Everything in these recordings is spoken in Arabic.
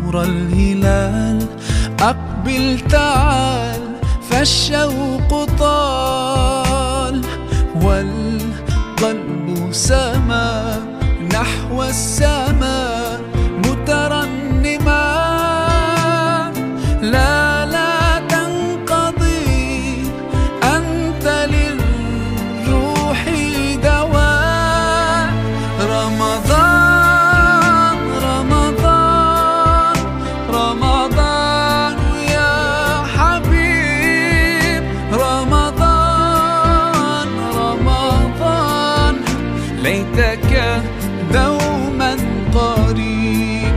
نور الهلال أقبل تعال فالشوق طال والقلب سما نحو السماء مترنما. لا لا تنقضي أنت للروح دواء. رمضان رمضان رمضان يا حبيب رمضان رمضان ليتك دوما قريب.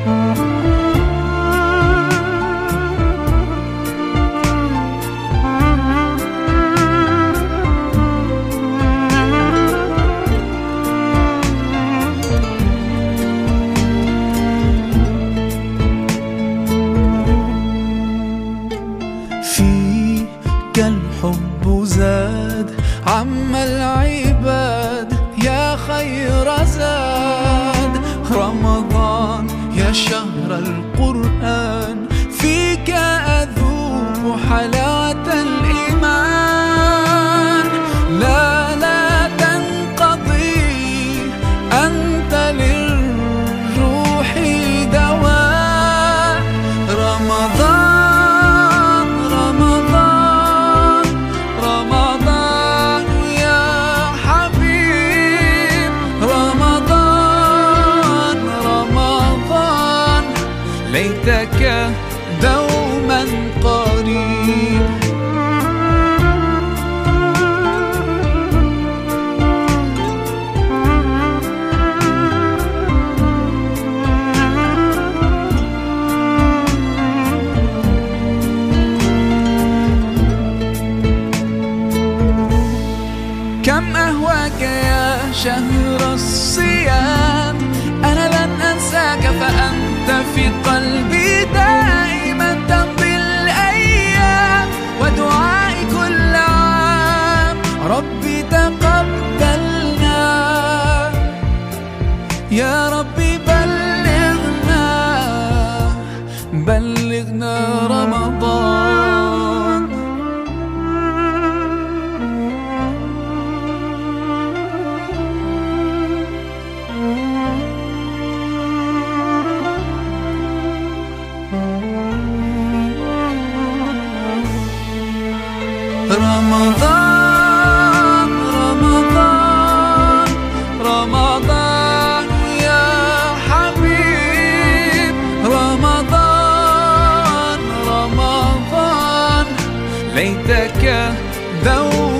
فيك الحب زاد عم العباد يا خير زاد. رمضان يا شهر القرآن فيك أذوق حلاوة الإيمان. لا لا تنقضي أنت للروح دواء. رمضان رمضان رمضان يا حبيب رمضان رمضان ليتك دوما قريب. كم أهواك يا شهر الصيام أنا لن أنساك فأنت في قلبي دائما تمضي الأيام ودعائي كل عام ربي تقبلنا يا ربي بلغنا رمضان. رمضان رمضان رمضان يا حبيب رمضان رمضان ليتك دوما